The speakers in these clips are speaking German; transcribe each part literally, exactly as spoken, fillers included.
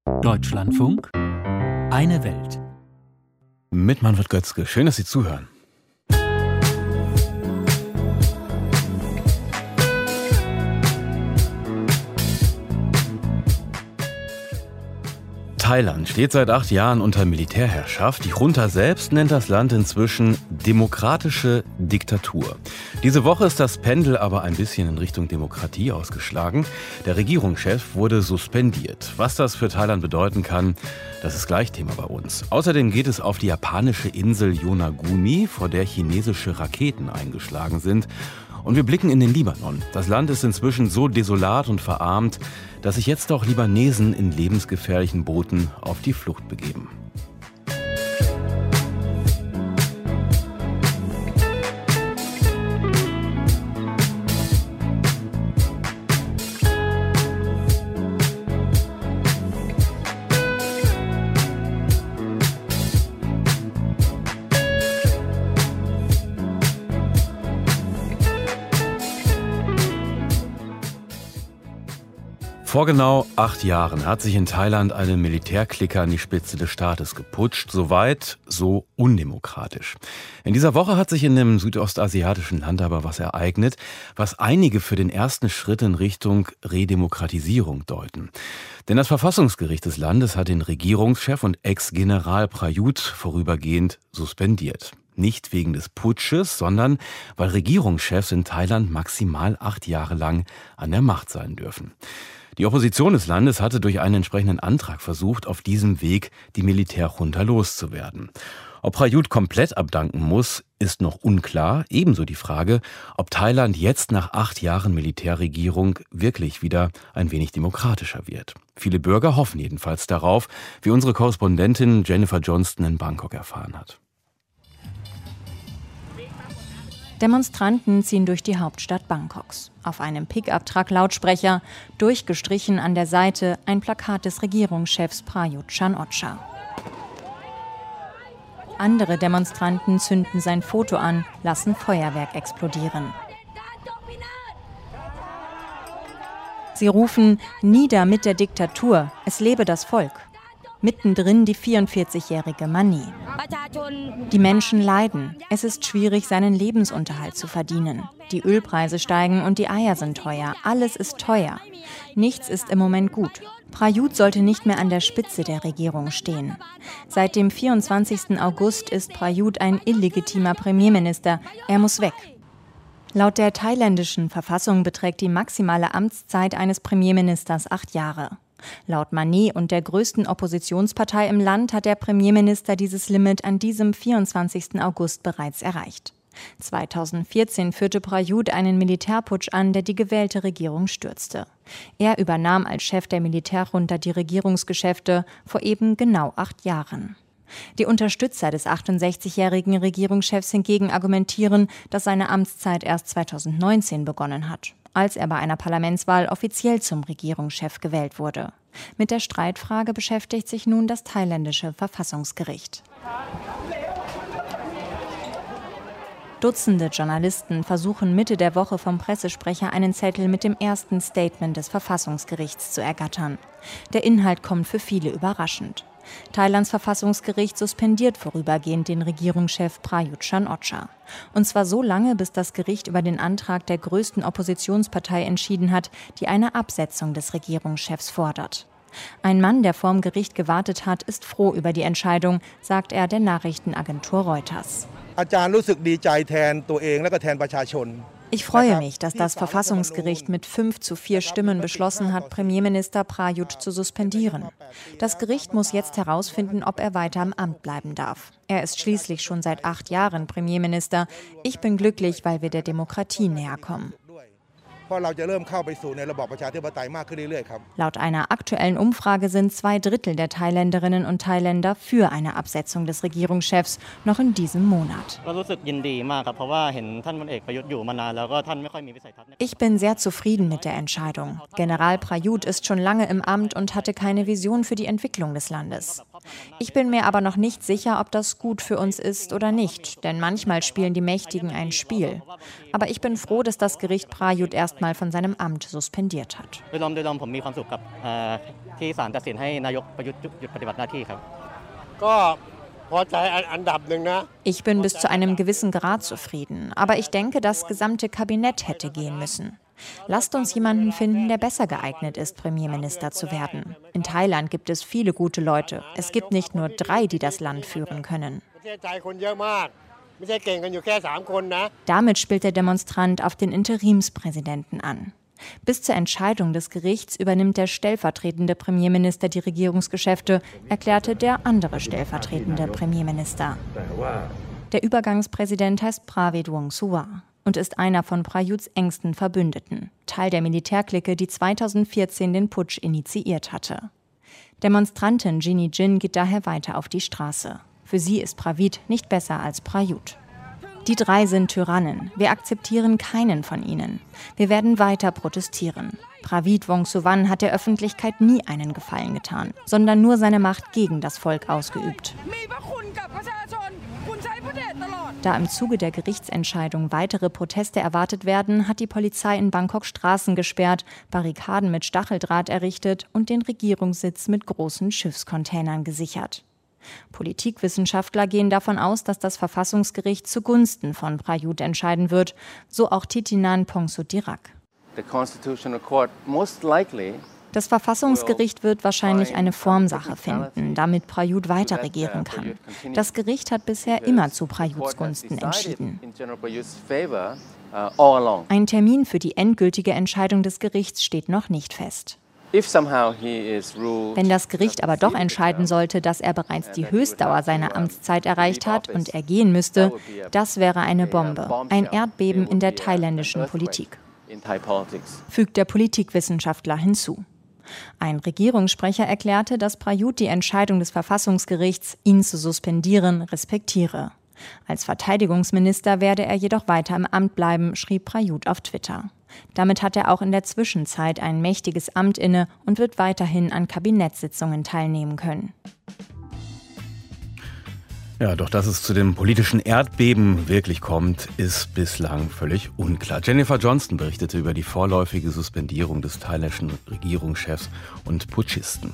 Deutschlandfunk, eine Welt. Mit Manfred Götzke. Schön, dass Sie zuhören. Thailand steht seit acht Jahren unter Militärherrschaft. Die Junta selbst nennt das Land inzwischen demokratische Diktatur. Diese Woche ist das Pendel aber ein bisschen in Richtung Demokratie ausgeschlagen. Der Regierungschef wurde suspendiert. Was das für Thailand bedeuten kann, das ist gleich Thema bei uns. Außerdem geht es auf die japanische Insel Yonaguni, vor der chinesische Raketen eingeschlagen sind. Und wir blicken in den Libanon. Das Land ist inzwischen so desolat und verarmt, dass sich jetzt auch Libanesen in lebensgefährlichen Booten auf die Flucht begeben. Vor genau acht Jahren hat sich in Thailand eine Militärklicke an die Spitze des Staates geputscht. So weit, so undemokratisch. In dieser Woche hat sich in dem südostasiatischen Land aber was ereignet, was einige für den ersten Schritt in Richtung Redemokratisierung deuten. Denn das Verfassungsgericht des Landes hat den Regierungschef und Ex-General Prayut vorübergehend suspendiert. Nicht wegen des Putsches, sondern weil Regierungschefs in Thailand maximal acht Jahre lang an der Macht sein dürfen. Die Opposition des Landes hatte durch einen entsprechenden Antrag versucht, auf diesem Weg die Militärjunta loszuwerden. Ob Prayut komplett abdanken muss, ist noch unklar. Ebenso die Frage, ob Thailand jetzt nach acht Jahren Militärregierung wirklich wieder ein wenig demokratischer wird. Viele Bürger hoffen jedenfalls darauf, wie unsere Korrespondentin Jennifer Johnston in Bangkok erfahren hat. Demonstranten ziehen durch die Hauptstadt Bangkoks. Auf einem Pickup-Truck-Lautsprecher, durchgestrichen an der Seite, ein Plakat des Regierungschefs Prayut Chan-o-cha. Andere Demonstranten zünden sein Foto an, lassen Feuerwerk explodieren. Sie rufen: Nieder mit der Diktatur, es lebe das Volk. Mittendrin die vierundvierzigjährige Mani. Die Menschen leiden. Es ist schwierig, seinen Lebensunterhalt zu verdienen. Die Ölpreise steigen und die Eier sind teuer. Alles ist teuer. Nichts ist im Moment gut. Prayut sollte nicht mehr an der Spitze der Regierung stehen. Seit dem vierundzwanzigsten August ist Prayut ein illegitimer Premierminister. Er muss weg. Laut der thailändischen Verfassung beträgt die maximale Amtszeit eines Premierministers acht Jahre. Laut Mani und der größten Oppositionspartei im Land hat der Premierminister dieses Limit an diesem vierundzwanzigsten August bereits erreicht. zweitausendvierzehn führte Prayut einen Militärputsch an, der die gewählte Regierung stürzte. Er übernahm als Chef der Militärjunta die Regierungsgeschäfte vor eben genau acht Jahren. Die Unterstützer des achtundsechzigjährigen Regierungschefs hingegen argumentieren, dass seine Amtszeit erst zweitausendneunzehn begonnen hat, als er bei einer Parlamentswahl offiziell zum Regierungschef gewählt wurde. Mit der Streitfrage beschäftigt sich nun das thailändische Verfassungsgericht. Dutzende Journalisten versuchen Mitte der Woche vom Pressesprecher einen Zettel mit dem ersten Statement des Verfassungsgerichts zu ergattern. Der Inhalt kommt für viele überraschend. Thailands Verfassungsgericht suspendiert vorübergehend den Regierungschef Prayut Chan-o-cha. Und zwar so lange, bis das Gericht über den Antrag der größten Oppositionspartei entschieden hat, die eine Absetzung des Regierungschefs fordert. Ein Mann, der vorm Gericht gewartet hat, ist froh über die Entscheidung, sagt er der Nachrichtenagentur Reuters. Ich freue mich, dass das Verfassungsgericht mit fünf zu vier Stimmen beschlossen hat, Premierminister Prayut zu suspendieren. Das Gericht muss jetzt herausfinden, ob er weiter im Amt bleiben darf. Er ist schließlich schon seit acht Jahren Premierminister. Ich bin glücklich, weil wir der Demokratie näher kommen. Laut einer aktuellen Umfrage sind zwei Drittel der Thailänderinnen und Thailänder für eine Absetzung des Regierungschefs noch in diesem Monat. Ich bin sehr zufrieden mit der Entscheidung. General Prayut ist schon lange im Amt und hatte keine Vision für die Entwicklung des Landes. Ich bin mir aber noch nicht sicher, ob das gut für uns ist oder nicht, denn manchmal spielen die Mächtigen ein Spiel. Aber ich bin froh, dass das Gericht Prayut erstmal von seinem Amt suspendiert hat. Ich bin bis zu einem gewissen Grad zufrieden, aber ich denke, das gesamte Kabinett hätte gehen müssen. Lasst uns jemanden finden, der besser geeignet ist, Premierminister zu werden. In Thailand gibt es viele gute Leute. Es gibt nicht nur drei, die das Land führen können. Damit spielt der Demonstrant auf den Interimspräsidenten an. Bis zur Entscheidung des Gerichts übernimmt der stellvertretende Premierminister die Regierungsgeschäfte, erklärte der andere stellvertretende Premierminister. Der Übergangspräsident heißt Pravitt Wongsuwa und ist einer von Prayuts engsten Verbündeten, Teil der Militärklicke, die zweitausendvierzehn den Putsch initiiert hatte. Demonstrantin Ginny Jin geht daher weiter auf die Straße. Für sie ist Pravitt nicht besser als Prayut. Die drei sind Tyrannen. Wir akzeptieren keinen von ihnen. Wir werden weiter protestieren. Pravitt Wongsuwan hat der Öffentlichkeit nie einen Gefallen getan, sondern nur seine Macht gegen das Volk ausgeübt. Da im Zuge der Gerichtsentscheidung weitere Proteste erwartet werden, hat die Polizei in Bangkok Straßen gesperrt, Barrikaden mit Stacheldraht errichtet und den Regierungssitz mit großen Schiffscontainern gesichert. Politikwissenschaftler gehen davon aus, dass das Verfassungsgericht zugunsten von Prayut entscheiden wird, so auch Thitinan Pongsudhirak. Das Verfassungsgericht wird wahrscheinlich eine Formsache finden, damit Prayut weiter regieren kann. Das Gericht hat bisher immer zu Prayuts Gunsten entschieden. Ein Termin für die endgültige Entscheidung des Gerichts steht noch nicht fest. Wenn das Gericht aber doch entscheiden sollte, dass er bereits die Höchstdauer seiner Amtszeit erreicht hat und er gehen müsste, das wäre eine Bombe, ein Erdbeben in der thailändischen Politik, fügt der Politikwissenschaftler hinzu. Ein Regierungssprecher erklärte, dass Prayut die Entscheidung des Verfassungsgerichts, ihn zu suspendieren, respektiere. Als Verteidigungsminister werde er jedoch weiter im Amt bleiben, schrieb Prayut auf Twitter. Damit hat er auch in der Zwischenzeit ein mächtiges Amt inne und wird weiterhin an Kabinettssitzungen teilnehmen können. Ja, doch dass es zu dem politischen Erdbeben wirklich kommt, ist bislang völlig unklar. Jennifer Johnston berichtete über die vorläufige Suspendierung des thailändischen Regierungschefs und Putschisten.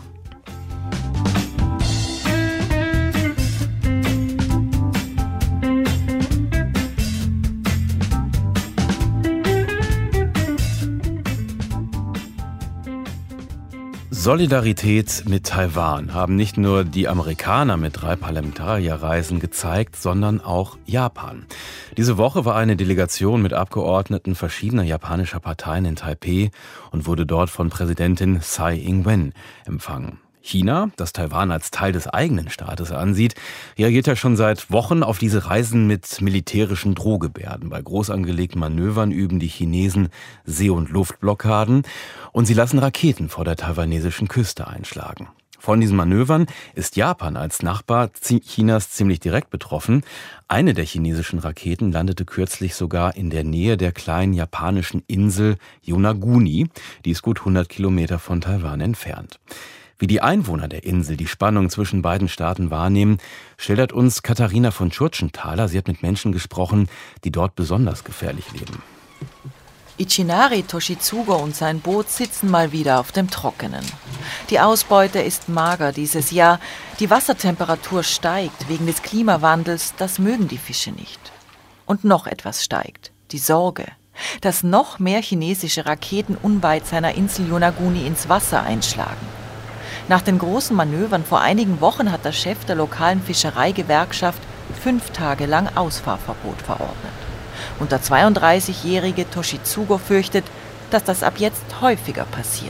Solidarität mit Taiwan haben nicht nur die Amerikaner mit drei Parlamentarierreisen gezeigt, sondern auch Japan. Diese Woche war eine Delegation mit Abgeordneten verschiedener japanischer Parteien in Taipeh und wurde dort von Präsidentin Tsai Ing-wen empfangen. China, das Taiwan als Teil des eigenen Staates ansieht, reagiert ja schon seit Wochen auf diese Reisen mit militärischen Drohgebärden. Bei groß angelegten Manövern üben die Chinesen See- und Luftblockaden und sie lassen Raketen vor der taiwanesischen Küste einschlagen. Von diesen Manövern ist Japan als Nachbar Chinas ziemlich direkt betroffen. Eine der chinesischen Raketen landete kürzlich sogar in der Nähe der kleinen japanischen Insel Yonaguni. Die ist gut hundert Kilometer von Taiwan entfernt. Wie die Einwohner der Insel die Spannung zwischen beiden Staaten wahrnehmen, schildert uns Katharina von Tschurtschenthaler. Sie hat mit Menschen gesprochen, die dort besonders gefährlich leben. Ichinari Toshitsugo und sein Boot sitzen mal wieder auf dem Trockenen. Die Ausbeute ist mager dieses Jahr. Die Wassertemperatur steigt wegen des Klimawandels. Das mögen die Fische nicht. Und noch etwas steigt. Die Sorge, dass noch mehr chinesische Raketen unweit seiner Insel Yonaguni ins Wasser einschlagen. Nach den großen Manövern vor einigen Wochen hat der Chef der lokalen Fischereigewerkschaft fünf Tage lang Ausfahrverbot verordnet. Und der zweiunddreißigjährige Toshitsugo fürchtet, dass das ab jetzt häufiger passiert.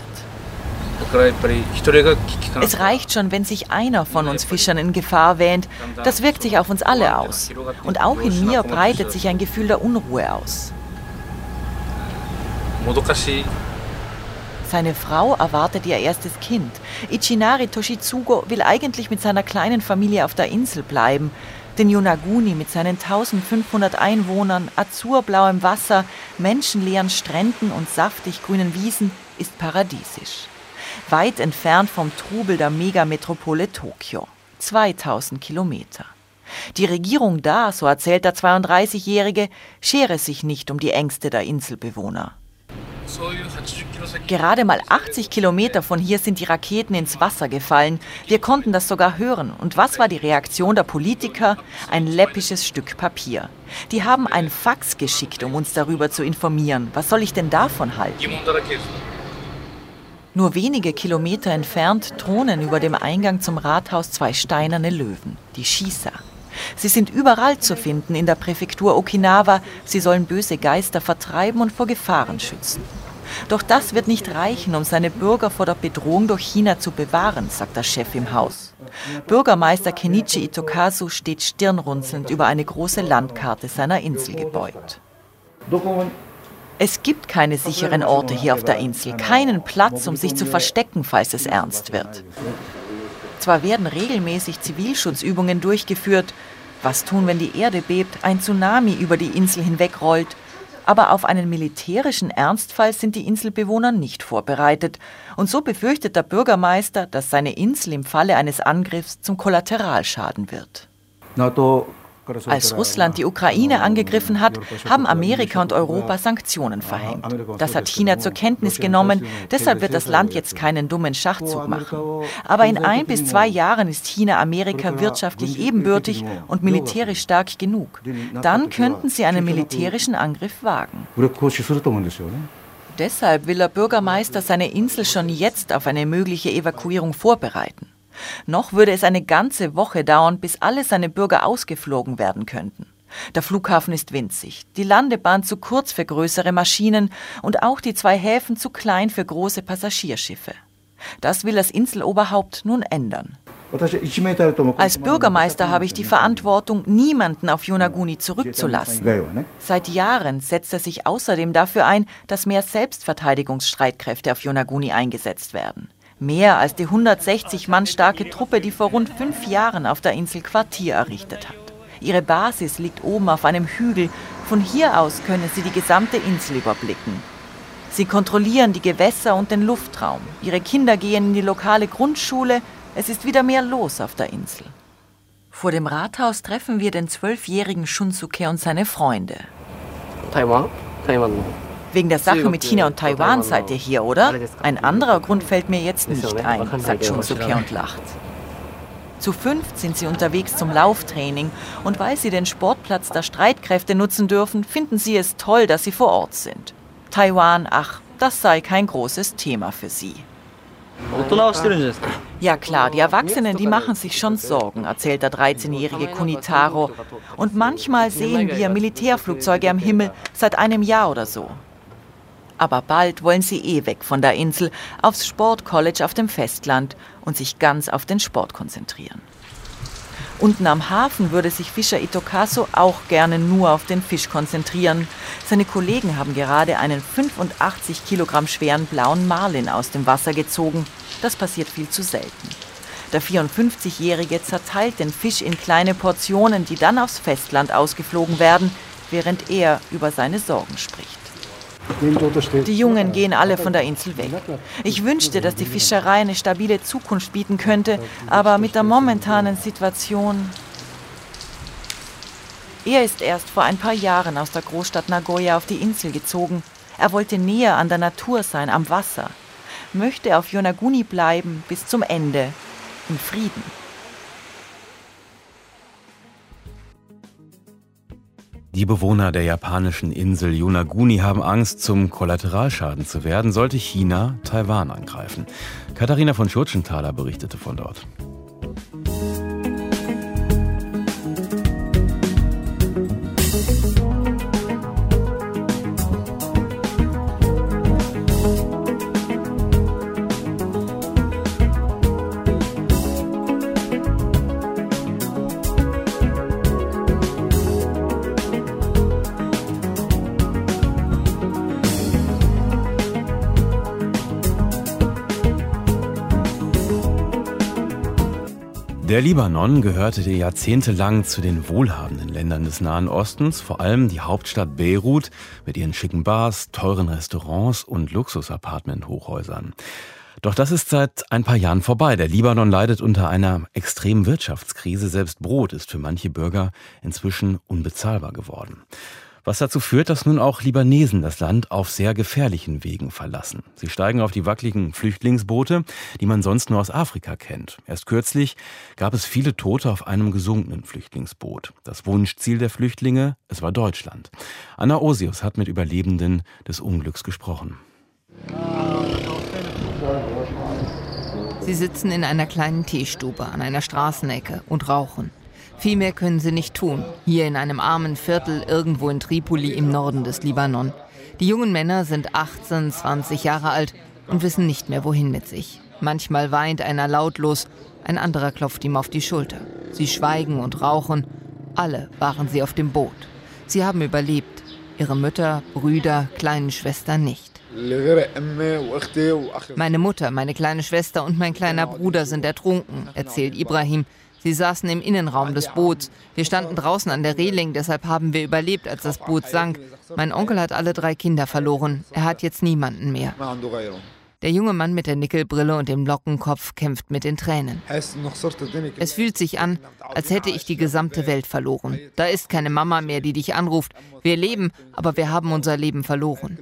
Es reicht schon, wenn sich einer von uns Fischern in Gefahr wähnt. Das wirkt sich auf uns alle aus. Und auch in mir breitet sich ein Gefühl der Unruhe aus. Seine Frau erwartet ihr erstes Kind. Ichinari Toshitsugo will eigentlich mit seiner kleinen Familie auf der Insel bleiben. Denn Yonaguni mit seinen eintausendfünfhundert Einwohnern, azurblauem Wasser, menschenleeren Stränden und saftig grünen Wiesen ist paradiesisch. Weit entfernt vom Trubel der Megametropole Tokio. zweitausend Kilometer. Die Regierung da, so erzählt der zweiunddreißigjährige, schere sich nicht um die Ängste der Inselbewohner. Gerade mal achtzig Kilometer von hier sind die Raketen ins Wasser gefallen. Wir konnten das sogar hören. Und was war die Reaktion der Politiker? Ein läppisches Stück Papier. Die haben ein Fax geschickt, um uns darüber zu informieren. Was soll ich denn davon halten? Nur wenige Kilometer entfernt thronen über dem Eingang zum Rathaus zwei steinerne Löwen, die Shisa. Sie sind überall zu finden in der Präfektur Okinawa. Sie sollen böse Geister vertreiben und vor Gefahren schützen. Doch das wird nicht reichen, um seine Bürger vor der Bedrohung durch China zu bewahren, sagt der Chef im Haus. Bürgermeister Kenichi Itokazu steht stirnrunzelnd über eine große Landkarte seiner Insel gebeugt. Es gibt keine sicheren Orte hier auf der Insel, keinen Platz, um sich zu verstecken, falls es ernst wird. Zwar werden regelmäßig Zivilschutzübungen durchgeführt. Was tun, wenn die Erde bebt, ein Tsunami über die Insel hinwegrollt? Aber auf einen militärischen Ernstfall sind die Inselbewohner nicht vorbereitet. Und so befürchtet der Bürgermeister, dass seine Insel im Falle eines Angriffs zum Kollateralschaden wird. Als Russland die Ukraine angegriffen hat, haben Amerika und Europa Sanktionen verhängt. Das hat China zur Kenntnis genommen, deshalb wird das Land jetzt keinen dummen Schachzug machen. Aber in ein bis zwei Jahren ist China Amerika wirtschaftlich ebenbürtig und militärisch stark genug. Dann könnten sie einen militärischen Angriff wagen. Deshalb will der Bürgermeister seine Insel schon jetzt auf eine mögliche Evakuierung vorbereiten. Noch würde es eine ganze Woche dauern, bis alle seine Bürger ausgeflogen werden könnten. Der Flughafen ist winzig, die Landebahn zu kurz für größere Maschinen und auch die zwei Häfen zu klein für große Passagierschiffe. Das will das Inseloberhaupt nun ändern. Als Bürgermeister habe ich die Verantwortung, niemanden auf Yonaguni zurückzulassen. Seit Jahren setzt er sich außerdem dafür ein, dass mehr Selbstverteidigungsstreitkräfte auf Yonaguni eingesetzt werden. Mehr als die hundertsechzig Mann starke Truppe, die vor rund fünf Jahren auf der Insel Quartier errichtet hat. Ihre Basis liegt oben auf einem Hügel. Von hier aus können sie die gesamte Insel überblicken. Sie kontrollieren die Gewässer und den Luftraum. Ihre Kinder gehen in die lokale Grundschule. Es ist wieder mehr los auf der Insel. Vor dem Rathaus treffen wir den zwölfjährigen Shunsuke und seine Freunde. Taiwan? Taiwan. Wegen der Sache mit China und Taiwan seid ihr hier, oder? Ein anderer Grund fällt mir jetzt nicht ein, sagt Shunsuke und lacht. Zu fünft sind sie unterwegs zum Lauftraining und weil sie den Sportplatz der Streitkräfte nutzen dürfen, finden sie es toll, dass sie vor Ort sind. Taiwan, ach, das sei kein großes Thema für sie. Ja klar, die Erwachsenen, die machen sich schon Sorgen, erzählt der dreizehnjährige Kunitaro. Und manchmal sehen wir Militärflugzeuge am Himmel, seit einem Jahr oder so. Aber bald wollen sie eh weg von der Insel, aufs Sportcollege auf dem Festland und sich ganz auf den Sport konzentrieren. Unten am Hafen würde sich Fischer Itokazu auch gerne nur auf den Fisch konzentrieren. Seine Kollegen haben gerade einen fünfundachtzig Kilogramm schweren blauen Marlin aus dem Wasser gezogen. Das passiert viel zu selten. Der vierundfünfzigjährige zerteilt den Fisch in kleine Portionen, die dann aufs Festland ausgeflogen werden, während er über seine Sorgen spricht. Die Jungen gehen alle von der Insel weg. Ich wünschte, dass die Fischerei eine stabile Zukunft bieten könnte, aber mit der momentanen Situation... Er ist erst vor ein paar Jahren aus der Großstadt Nagoya auf die Insel gezogen. Er wollte näher an der Natur sein, am Wasser. Möchte auf Yonaguni bleiben bis zum Ende, im Frieden. Die Bewohner der japanischen Insel Yonaguni haben Angst, zum Kollateralschaden zu werden, sollte China Taiwan angreifen. Katharina von Schurtschenthaler berichtete von dort. Der Libanon gehörte jahrzehntelang zu den wohlhabenden Ländern des Nahen Ostens, vor allem die Hauptstadt Beirut mit ihren schicken Bars, teuren Restaurants und Luxus-Apartment-Hochhäusern. Doch das ist seit ein paar Jahren vorbei. Der Libanon leidet unter einer extremen Wirtschaftskrise. Selbst Brot ist für manche Bürger inzwischen unbezahlbar geworden. Was dazu führt, dass nun auch Libanesen das Land auf sehr gefährlichen Wegen verlassen. Sie steigen auf die wackeligen Flüchtlingsboote, die man sonst nur aus Afrika kennt. Erst kürzlich gab es viele Tote auf einem gesunkenen Flüchtlingsboot. Das Wunschziel der Flüchtlinge, es war Deutschland. Anna Osius hat mit Überlebenden des Unglücks gesprochen. Sie sitzen in einer kleinen Teestube an einer Straßenecke und rauchen. Viel mehr können sie nicht tun, hier in einem armen Viertel irgendwo in Tripoli im Norden des Libanon. Die jungen Männer sind achtzehn, zwanzig Jahre alt und wissen nicht mehr, wohin mit sich. Manchmal weint einer lautlos, ein anderer klopft ihm auf die Schulter. Sie schweigen und rauchen. Alle waren sie auf dem Boot. Sie haben überlebt. Ihre Mütter, Brüder, kleinen Schwestern nicht. Meine Mutter, meine kleine Schwester und mein kleiner Bruder sind ertrunken, erzählt Ibrahim. Sie saßen im Innenraum des Boots. Wir standen draußen an der Reling, deshalb haben wir überlebt, als das Boot sank. Mein Onkel hat alle drei Kinder verloren. Er hat jetzt niemanden mehr. Der junge Mann mit der Nickelbrille und dem Lockenkopf kämpft mit den Tränen. Es fühlt sich an, als hätte ich die gesamte Welt verloren. Da ist keine Mama mehr, die dich anruft. Wir leben, aber wir haben unser Leben verloren.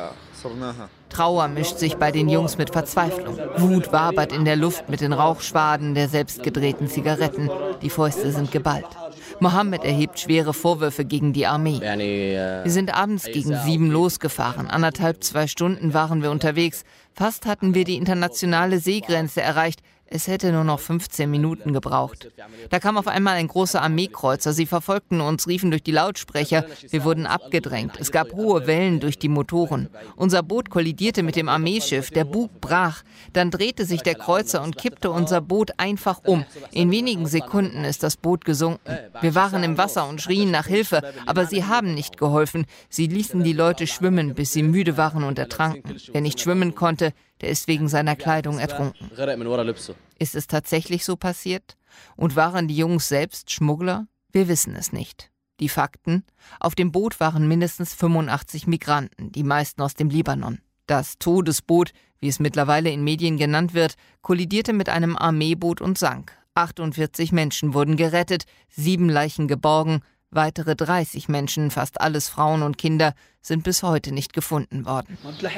Trauer mischt sich bei den Jungs mit Verzweiflung. Wut wabert in der Luft mit den Rauchschwaden der selbstgedrehten Zigaretten. Die Fäuste sind geballt. Mohammed erhebt schwere Vorwürfe gegen die Armee. Wir sind abends gegen sieben losgefahren. Anderthalb, zwei Stunden waren wir unterwegs. Fast hatten wir die internationale Seegrenze erreicht. Es hätte nur noch fünfzehn Minuten gebraucht. Da kam auf einmal ein großer Armeekreuzer. Sie verfolgten uns, riefen durch die Lautsprecher. Wir wurden abgedrängt. Es gab hohe Wellen durch die Motoren. Unser Boot kollidierte mit dem Armeeschiff. Der Bug brach. Dann drehte sich der Kreuzer und kippte unser Boot einfach um. In wenigen Sekunden ist das Boot gesunken. Wir waren im Wasser und schrien nach Hilfe, aber sie haben nicht geholfen. Sie ließen die Leute schwimmen, bis sie müde waren und ertranken. Wer nicht schwimmen konnte, der ist wegen seiner Kleidung ertrunken. Ist es tatsächlich so passiert? Und waren die Jungs selbst Schmuggler? Wir wissen es nicht. Die Fakten? Auf dem Boot waren mindestens fünfundachtzig Migranten, die meisten aus dem Libanon. Das Todesboot, wie es mittlerweile in Medien genannt wird, kollidierte mit einem Armeeboot und sank. achtundvierzig Menschen wurden gerettet, sieben Leichen geborgen. Weitere dreißig Menschen, fast alles Frauen und Kinder, sind bis heute nicht gefunden worden.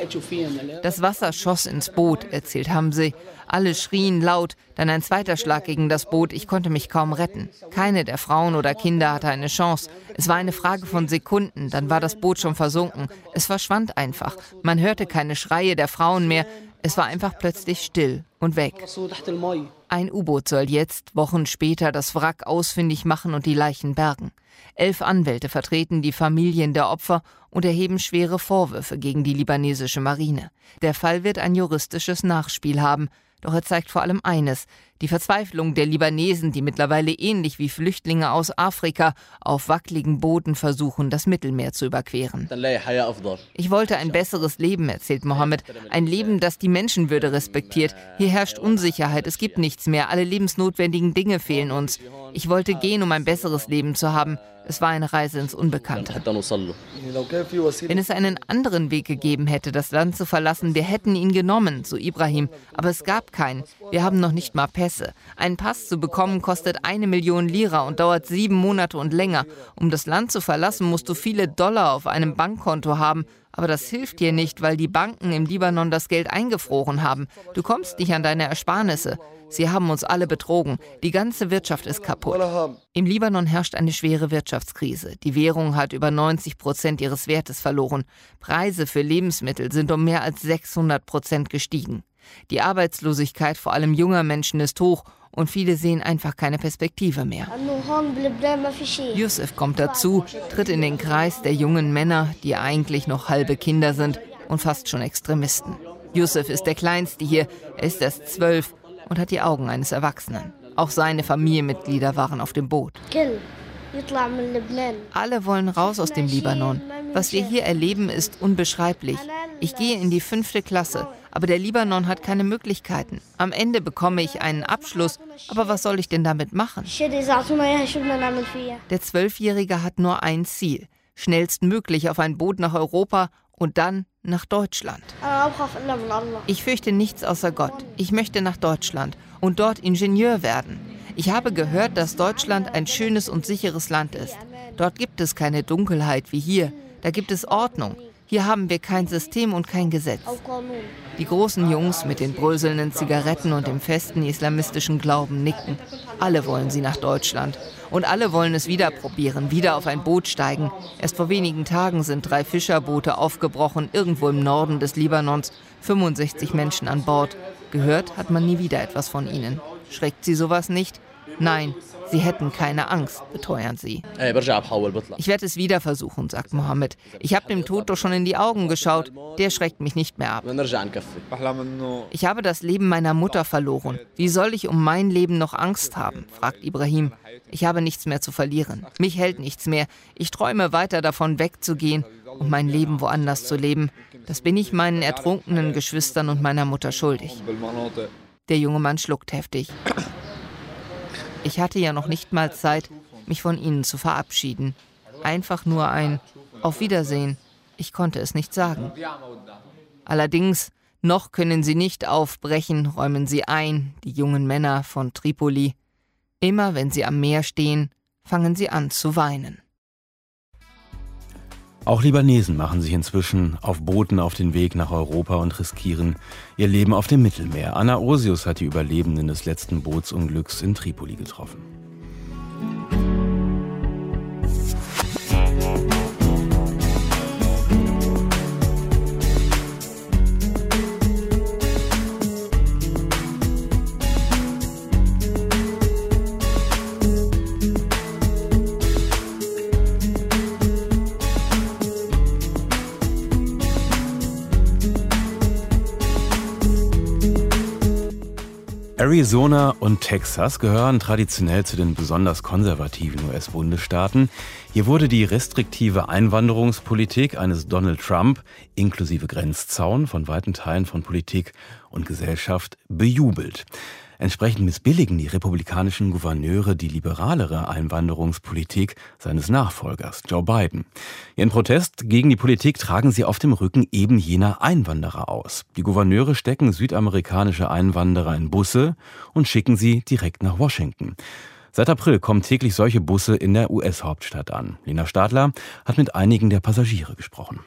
Das Wasser schoss ins Boot, erzählt Hamse. Alle schrien laut, dann ein zweiter Schlag gegen das Boot. Ich konnte mich kaum retten. Keine der Frauen oder Kinder hatte eine Chance. Es war eine Frage von Sekunden, dann war das Boot schon versunken. Es verschwand einfach. Man hörte keine Schreie der Frauen mehr. Es war einfach plötzlich still und weg. Ein U-Boot soll jetzt, Wochen später, das Wrack ausfindig machen und die Leichen bergen. Elf Anwälte vertreten die Familien der Opfer und erheben schwere Vorwürfe gegen die libanesische Marine. Der Fall wird ein juristisches Nachspiel haben. Doch er zeigt vor allem eines: die Verzweiflung der Libanesen, die mittlerweile ähnlich wie Flüchtlinge aus Afrika auf wackeligen Booten versuchen, das Mittelmeer zu überqueren. Ich wollte ein besseres Leben, erzählt Mohammed. Ein Leben, das die Menschenwürde respektiert. Hier herrscht Unsicherheit, es gibt nichts mehr. Alle lebensnotwendigen Dinge fehlen uns. Ich wollte gehen, um ein besseres Leben zu haben. Es war eine Reise ins Unbekannte. Wenn es einen anderen Weg gegeben hätte, das Land zu verlassen, wir hätten ihn genommen, so Ibrahim. Aber es gab keinen. Wir haben noch nicht mal Pässe. Einen Pass zu bekommen kostet eine Million Lira und dauert sieben Monate und länger. Um das Land zu verlassen, musst du viele Dollar auf einem Bankkonto haben. Aber das hilft dir nicht, weil die Banken im Libanon das Geld eingefroren haben. Du kommst nicht an deine Ersparnisse. Sie haben uns alle betrogen. Die ganze Wirtschaft ist kaputt. Im Libanon herrscht eine schwere Wirtschaftskrise. Die Währung hat über neunzig Prozent ihres Wertes verloren. Preise für Lebensmittel sind um mehr als sechshundert Prozent gestiegen. Die Arbeitslosigkeit vor allem junger Menschen ist hoch und viele sehen einfach keine Perspektive mehr. Yusuf kommt dazu, tritt in den Kreis der jungen Männer, die eigentlich noch halbe Kinder sind und fast schon Extremisten. Yusuf ist der Kleinste hier, er ist erst zwölf und hat die Augen eines Erwachsenen. Auch seine Familienmitglieder waren auf dem Boot. Alle wollen raus aus dem Libanon. Was wir hier erleben, ist unbeschreiblich. Ich gehe in die fünfte Klasse, aber der Libanon hat keine Möglichkeiten. Am Ende bekomme ich einen Abschluss, aber was soll ich denn damit machen? Der Zwölfjährige hat nur ein Ziel: schnellstmöglich auf ein Boot nach Europa und dann nach Deutschland. Ich fürchte nichts außer Gott. Ich möchte nach Deutschland und dort Ingenieur werden. Ich habe gehört, dass Deutschland ein schönes und sicheres Land ist. Dort gibt es keine Dunkelheit wie hier. Da gibt es Ordnung. Hier haben wir kein System und kein Gesetz. Die großen Jungs mit den bröselnden Zigaretten und dem festen islamistischen Glauben nicken. Alle wollen sie nach Deutschland. Und alle wollen es wieder probieren, wieder auf ein Boot steigen. Erst vor wenigen Tagen sind drei Fischerboote aufgebrochen, irgendwo im Norden des Libanons. fünfundsechzig Menschen an Bord. Gehört hat man nie wieder etwas von ihnen. Schreckt sie sowas nicht? Nein, sie hätten keine Angst, beteuern sie. Ich werde es wieder versuchen, sagt Mohammed. Ich habe dem Tod doch schon in die Augen geschaut. Der schreckt mich nicht mehr ab. Ich habe das Leben meiner Mutter verloren. Wie soll ich um mein Leben noch Angst haben, fragt Ibrahim. Ich habe nichts mehr zu verlieren. Mich hält nichts mehr. Ich träume weiter davon, wegzugehen und mein Leben woanders zu leben. Das bin ich meinen ertrunkenen Geschwistern und meiner Mutter schuldig. Der junge Mann schluckt heftig. Ich hatte ja noch nicht mal Zeit, mich von ihnen zu verabschieden. Einfach nur ein Auf Wiedersehen. Ich konnte es nicht sagen. Allerdings, noch können sie nicht aufbrechen, räumen sie ein, die jungen Männer von Tripoli. Immer wenn sie am Meer stehen, fangen sie an zu weinen. Auch Libanesen machen sich inzwischen auf Booten auf den Weg nach Europa und riskieren ihr Leben auf dem Mittelmeer. Anna Osius hat die Überlebenden des letzten Bootsunglücks in Tripoli getroffen. Arizona und Texas gehören traditionell zu den besonders konservativen U S-Bundesstaaten. Hier wurde die restriktive Einwanderungspolitik eines Donald Trump inklusive Grenzzaun von weiten Teilen von Politik und Gesellschaft bejubelt. Entsprechend missbilligen die republikanischen Gouverneure die liberalere Einwanderungspolitik seines Nachfolgers, Joe Biden. Ihren Protest gegen die Politik tragen sie auf dem Rücken eben jener Einwanderer aus. Die Gouverneure stecken südamerikanische Einwanderer in Busse und schicken sie direkt nach Washington. Seit April kommen täglich solche Busse in der U S-Hauptstadt an. Lena Stadler hat mit einigen der Passagiere gesprochen.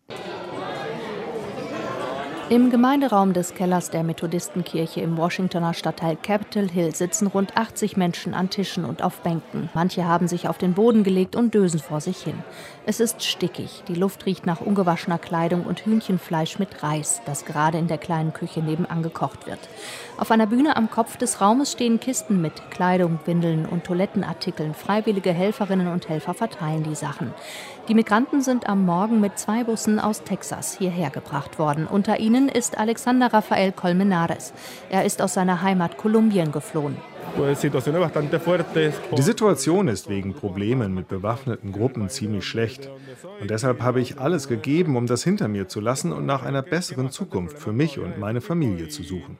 Im Gemeinderaum des Kellers der Methodistenkirche im Washingtoner Stadtteil Capitol Hill sitzen rund achtzig Menschen an Tischen und auf Bänken. Manche haben sich auf den Boden gelegt und dösen vor sich hin. Es ist stickig. Die Luft riecht nach ungewaschener Kleidung und Hühnchenfleisch mit Reis, das gerade in der kleinen Küche nebenan gekocht wird. Auf einer Bühne am Kopf des Raumes stehen Kisten mit Kleidung, Windeln und Toilettenartikeln. Freiwillige Helferinnen und Helfer verteilen die Sachen. Die Migranten sind am Morgen mit zwei Bussen aus Texas hierher gebracht worden. Unter ihnen ist Alexander Rafael Colmenares. Er ist aus seiner Heimat Kolumbien geflohen. Die Situation ist wegen Problemen mit bewaffneten Gruppen ziemlich schlecht. Und deshalb habe ich alles gegeben, um das hinter mir zu lassen und nach einer besseren Zukunft für mich und meine Familie zu suchen.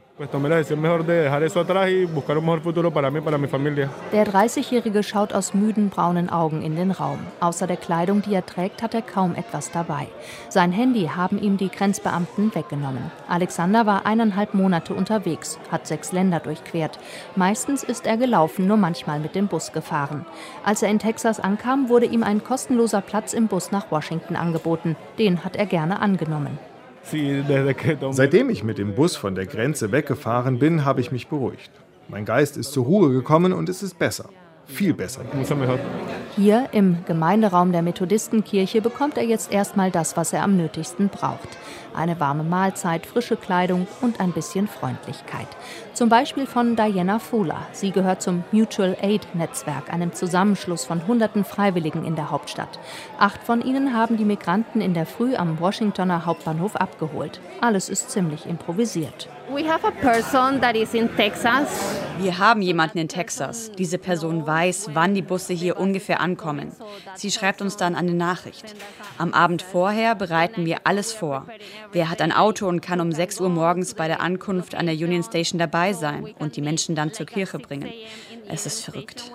Der dreißigjährige schaut aus müden braunen Augen in den Raum. Außer der Kleidung, die er trägt, hat er kaum etwas dabei. Sein Handy haben ihm die Grenzbeamten weggenommen. Alexander war eineinhalb Monate unterwegs, hat sechs Länder durchquert. Meistens ist er gelaufen, nur manchmal mit dem Bus gefahren. Als er in Texas ankam, wurde ihm ein kostenloser Platz im Bus nach Washington angeboten. Den hat er gerne angenommen. Seitdem ich mit dem Bus von der Grenze weggefahren bin, habe ich mich beruhigt. Mein Geist ist zur Ruhe gekommen und es ist besser. Viel besser. Hier im Gemeinderaum der Methodistenkirche bekommt er jetzt erstmal das, was er am nötigsten braucht. Eine warme Mahlzeit, frische Kleidung und ein bisschen Freundlichkeit. Zum Beispiel von Diana Fuller. Sie gehört zum Mutual Aid Netzwerk, einem Zusammenschluss von hunderten Freiwilligen in der Hauptstadt. Acht von ihnen haben die Migranten in der Früh am Washingtoner Hauptbahnhof abgeholt. Alles ist ziemlich improvisiert. Wir haben jemanden in Texas. Diese Person weiß, wann die Busse hier ungefähr ankommen. Sie schreibt uns dann eine Nachricht. Am Abend vorher bereiten wir alles vor. Wer hat ein Auto und kann um sechs Uhr morgens bei der Ankunft an der Union Station dabei sein und die Menschen dann zur Kirche bringen. Es ist verrückt.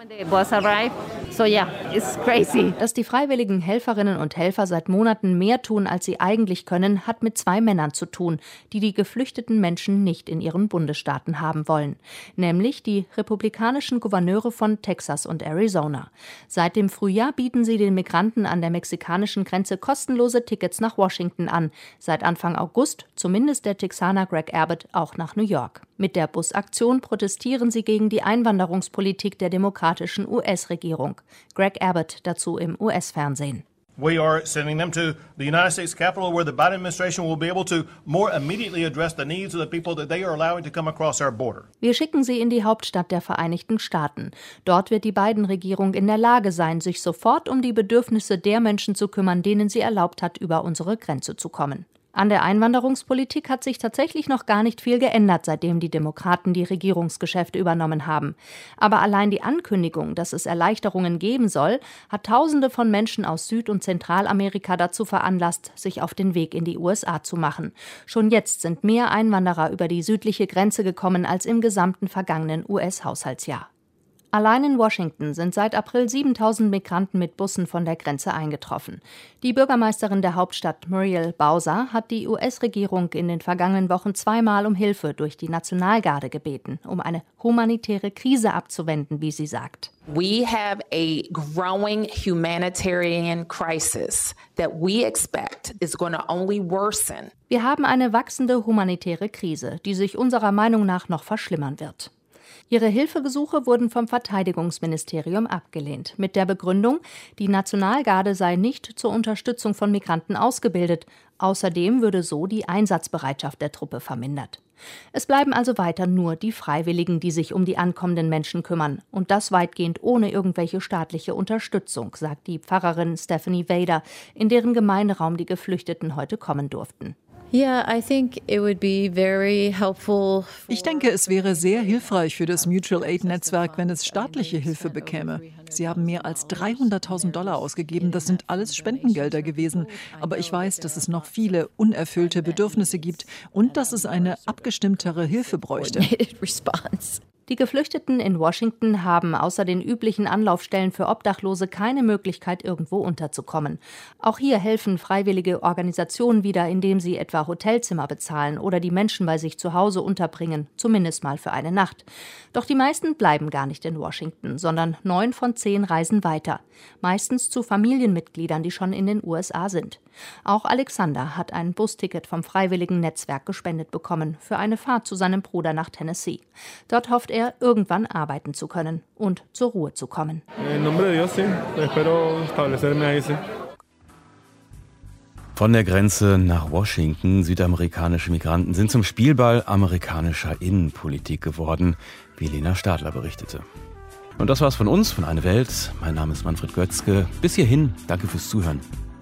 Dass die freiwilligen Helferinnen und Helfer seit Monaten mehr tun, als sie eigentlich können, hat mit zwei Männern zu tun, die die geflüchteten Menschen nicht in ihren Bundesstaaten haben wollen, nämlich die republikanischen Gouverneure von Texas und Arizona. Seit dem Frühjahr bieten sie den Migranten an der mexikanischen Grenze kostenlose Tickets nach Washington an. Seit Anfang August zumindest der Texaner Greg Abbott auch nach New York. Mit der Busaktion protestieren sie gegen die Einwanderungspolitik der demokratischen U S-Regierung. Greg Abbott dazu im U S-Fernsehen. We are sending them to the United States Capitol, where the Biden administration will be able to more immediately address the needs of the people that they are allowing to come across our border. Wir schicken sie in die Hauptstadt der Vereinigten Staaten. Dort wird die Biden-Regierung in der Lage sein, sich sofort um die Bedürfnisse der Menschen zu kümmern, denen sie erlaubt hat, über unsere Grenze zu kommen. An der Einwanderungspolitik hat sich tatsächlich noch gar nicht viel geändert, seitdem die Demokraten die Regierungsgeschäfte übernommen haben. Aber allein die Ankündigung, dass es Erleichterungen geben soll, hat Tausende von Menschen aus Süd- und Zentralamerika dazu veranlasst, sich auf den Weg in die U S A zu machen. Schon jetzt sind mehr Einwanderer über die südliche Grenze gekommen als im gesamten vergangenen U S-Haushaltsjahr. Allein in Washington sind seit April siebentausend Migranten mit Bussen von der Grenze eingetroffen. Die Bürgermeisterin der Hauptstadt, Muriel Bowser, hat die U S-Regierung in den vergangenen Wochen zweimal um Hilfe durch die Nationalgarde gebeten, um eine humanitäre Krise abzuwenden, wie sie sagt. We have a growing humanitarian crisis that we expect is going to only worsen. Wir haben eine wachsende humanitäre Krise, die sich unserer Meinung nach noch verschlimmern wird. Ihre Hilfegesuche wurden vom Verteidigungsministerium abgelehnt, mit der Begründung, die Nationalgarde sei nicht zur Unterstützung von Migranten ausgebildet. Außerdem würde so die Einsatzbereitschaft der Truppe vermindert. Es bleiben also weiter nur die Freiwilligen, die sich um die ankommenden Menschen kümmern. Und das weitgehend ohne irgendwelche staatliche Unterstützung, sagt die Pfarrerin Stephanie Vader, in deren Gemeinderaum die Geflüchteten heute kommen durften. Ich denke, es wäre sehr hilfreich für das Mutual Aid Netzwerk, wenn es staatliche Hilfe bekäme. Sie haben mehr als dreihunderttausend Dollar ausgegeben. Das sind alles Spendengelder gewesen. Aber ich weiß, dass es noch viele unerfüllte Bedürfnisse gibt und dass es eine abgestimmtere Hilfe bräuchte. Die Geflüchteten in Washington haben außer den üblichen Anlaufstellen für Obdachlose keine Möglichkeit, irgendwo unterzukommen. Auch hier helfen freiwillige Organisationen wieder, indem sie etwa Hotelzimmer bezahlen oder die Menschen bei sich zu Hause unterbringen, zumindest mal für eine Nacht. Doch die meisten bleiben gar nicht in Washington, sondern neun von zehn reisen weiter. Meistens zu Familienmitgliedern, die schon in den U S A sind. Auch Alexander hat ein Busticket vom Freiwilligen Netzwerk gespendet bekommen für eine Fahrt zu seinem Bruder nach Tennessee. Dort hofft er, irgendwann arbeiten zu können und zur Ruhe zu kommen. Von der Grenze nach Washington, südamerikanische Migranten sind zum Spielball amerikanischer Innenpolitik geworden, wie Lena Stadler berichtete. Und das war's von uns, von Eine Welt. Mein Name ist Manfred Götzke. Bis hierhin, danke fürs Zuhören.